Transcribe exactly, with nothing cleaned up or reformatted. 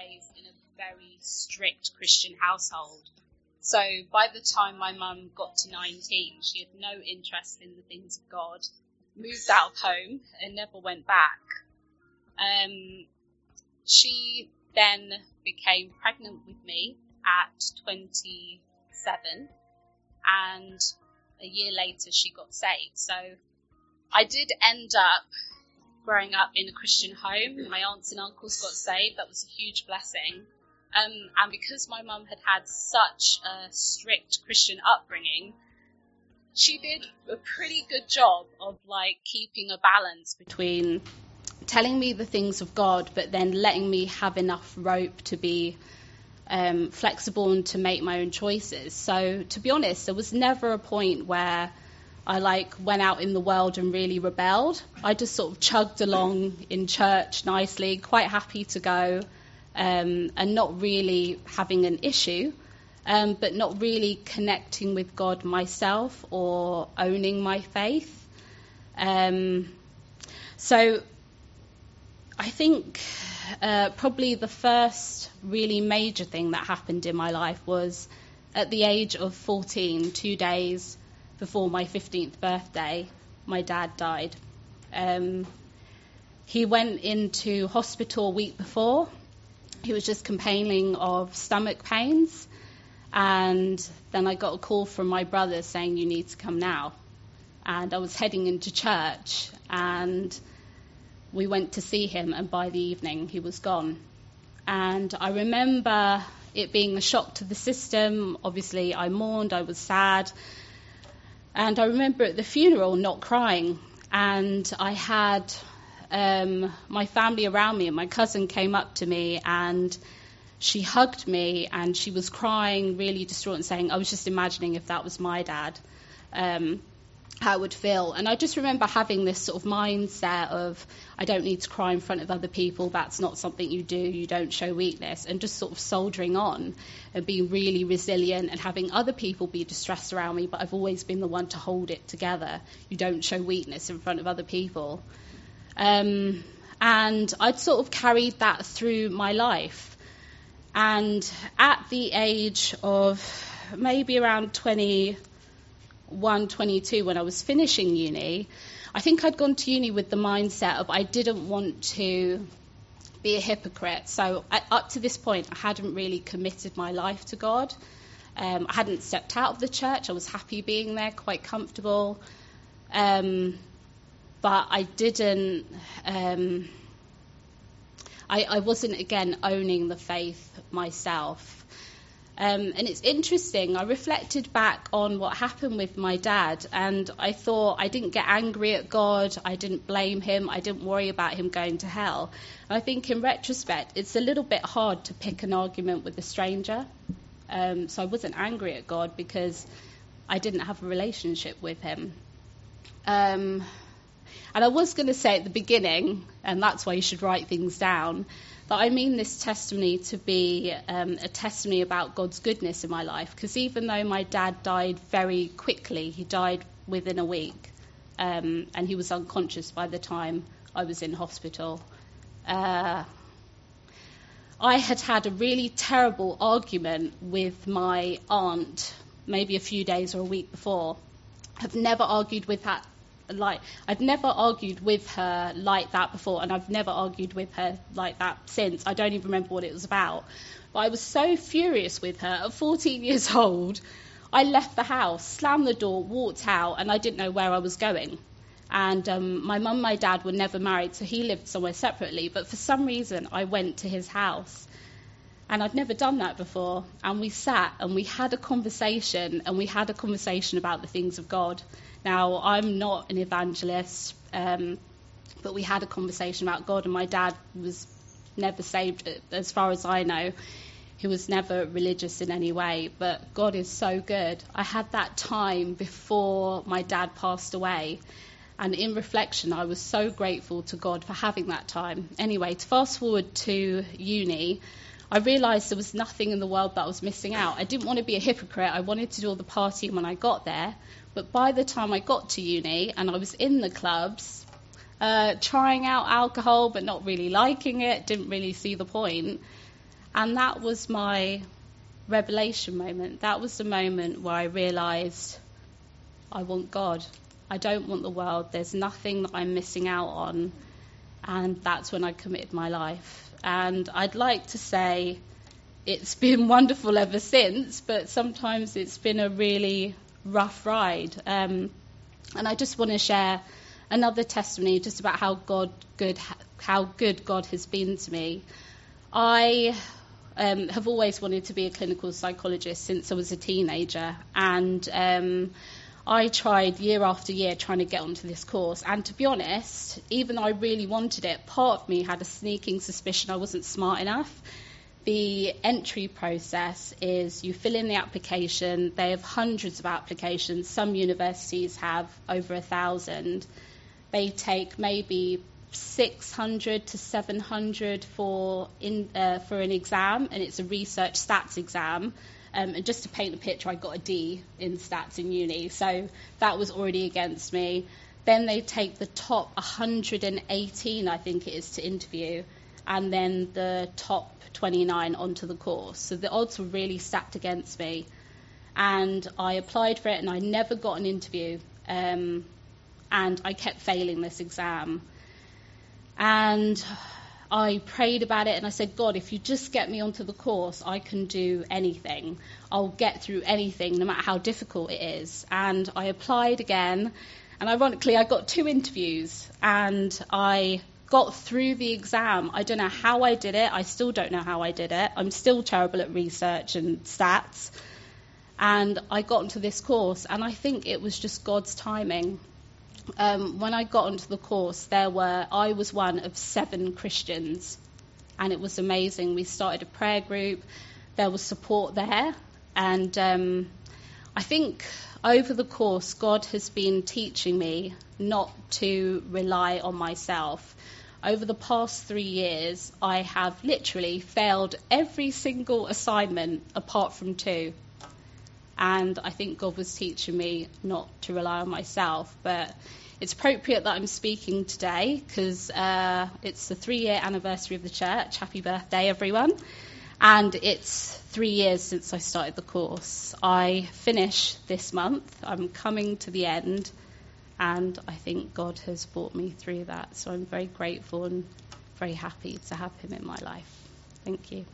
raised in a very strict Christian household. So by the time my mum got to nineteen, she had no interest in the things of God, moved out of home and never went back. Um, she then became pregnant with me at twenty-seven, and a year later she got saved. So I did end up growing up in a Christian home. My aunts and uncles got saved. That was a huge blessing. Um, and because my mum had had such a strict Christian upbringing, she did a pretty good job of like keeping a balance between telling me the things of God, but then letting me have enough rope to be um, flexible and to make my own choices. So to be honest, there was never a point where I like went out in the world and really rebelled. I just sort of chugged along in church nicely, quite happy to go, um, and not really having an issue, um, but not really connecting with God myself or owning my faith. Um, so I think uh, probably the first really major thing that happened in my life was at the age of fourteen, two days before my fifteenth birthday, my dad died. Um, he went into hospital a week before. He was just complaining of stomach pains. And then I got a call from my brother saying, you need to come now. And I was heading into church, and we went to see him, and by the evening he was gone. And I remember it being a shock to the system. Obviously I mourned, I was sad. And I remember at the funeral not crying, and I had um, my family around me, and my cousin came up to me and she hugged me, and she was crying, really distraught, and saying, I was just imagining if that was my dad, um, how it would feel. And I just remember having this sort of mindset of, I don't need to cry in front of other people, that's not something you do, you don't show weakness, and just sort of soldiering on and being really resilient and having other people be distressed around me, but I've always been the one to hold it together. You don't show weakness in front of other people. Um, and I'd sort of carried that through my life. And at the age of maybe around twenty-one, twenty-two, when I was finishing uni, I think I'd gone to uni with the mindset of I didn't want to be a hypocrite. So I, up to this point, I hadn't really committed my life to God. Um, I hadn't stepped out of the church. I was happy being there, quite comfortable. Um, but I didn't... Um, I, I wasn't, again, owning the faith myself. Um, and it's interesting, I reflected back on what happened with my dad, and I thought I didn't get angry at God, I didn't blame him, I didn't worry about him going to hell. And I think in retrospect, it's a little bit hard to pick an argument with a stranger. Um, so I wasn't angry at God because I didn't have a relationship with him. Um, and I was going to say at the beginning, and that's why you should write things down, that I mean this testimony to be um, a testimony about God's goodness in my life. Because even though my dad died very quickly, he died within a week, um, and he was unconscious by the time I was in hospital. Uh, I had had a really terrible argument with my aunt maybe a few days or a week before. I've never argued with her like I've never argued with her like that before, and I've never argued with her like that since. I don't even remember what it was about. But I was so furious with her. At fourteen years old, I left the house, slammed the door, walked out, and I didn't know where I was going. And um, my mum and my dad were never married, so he lived somewhere separately. But for some reason, I went to his house. And I'd never done that before. And we sat and we had a conversation, and we had a conversation about the things of God. Now, I'm not an evangelist, um, but we had a conversation about God, and my dad was never saved, as far as I know. He was never religious in any way, but God is so good. I had that time before my dad passed away, and in reflection, I was so grateful to God for having that time. Anyway, to fast forward to uni, I realised there was nothing in the world that I was missing out. I didn't want to be a hypocrite. I wanted to do all the partying when I got there. But by the time I got to uni and I was in the clubs, uh, trying out alcohol but not really liking it, didn't really see the point, And that was my revelation moment. That was the moment where I realised I want God. I don't want the world. There's nothing that I'm missing out on. And that's when I committed my life. And I'd like to say it's been wonderful ever since, but sometimes it's been a really rough ride. Um, and I just want to share another testimony just about how God good, how good God has been to me. I um, have always wanted to be a clinical psychologist since I was a teenager, and um, I tried year after year trying to get onto this course. And to be honest, even though I really wanted it, part of me had a sneaking suspicion I wasn't smart enough. The entry process is you fill in the application. They have hundreds of applications. Some universities have over a thousand. They take maybe six hundred to seven hundred for in uh, for an exam, and it's a research stats exam. Um, and just to paint the picture, I got a D in stats in uni, so that was already against me. Then they take the top one hundred eighteen, I think it is, to interview, and then the top twenty-nine onto the course. So the odds were really stacked against me. And I applied for it, and I never got an interview. Um, and I kept failing this exam. And I prayed about it, and I said, God, if you just get me onto the course, I can do anything. I'll get through anything, no matter how difficult it is. And I applied again, and ironically, I got two interviews, and I got through the exam. I don't know how I did it. I still don't know how I did it. I'm still terrible at research and stats. And I got into this course, and I think it was just God's timing. Um, when I got onto the course, there were I was one of seven Christians, and it was amazing. We started a prayer group. There was support there, and um, I think over the course, God has been teaching me not to rely on myself. Over the past three years, I have literally failed every single assignment apart from two. And I think God was teaching me not to rely on myself. But it's appropriate that I'm speaking today because uh, it's the three-year anniversary of the church. Happy birthday, everyone. And it's three years since I started the course. I finish this month. I'm coming to the end. And I think God has brought me through that. So I'm very grateful and very happy to have him in my life. Thank you.